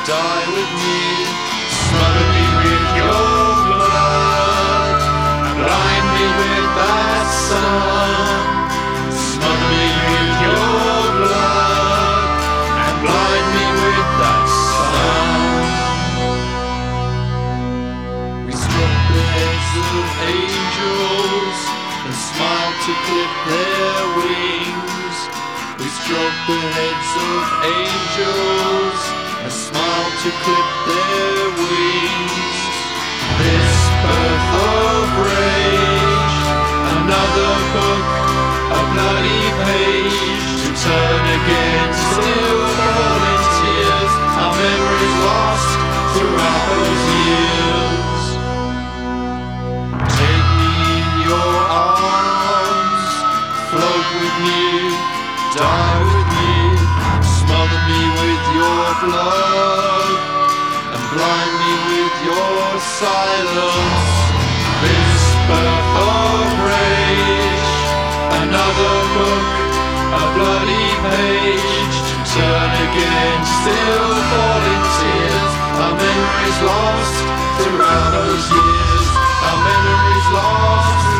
die with me. Smother me with your blood, and blind me with that sun. Smother me with your blood, and blind me with that sun. We struck the heads of angels and smiled to clip their wings. We struck the heads of angels and smiled to clip their wings. This birth of rage, another book, a bloody page to turn again, still fall in tears. Our memories lost throughout those years. Take me in your arms, float with me, die with me, smother me with your blood, and blind me with your silence. This birth of rage, another book, a bloody page to turn again, still fall in tears. Our memories lost throughout those years. Our memories lost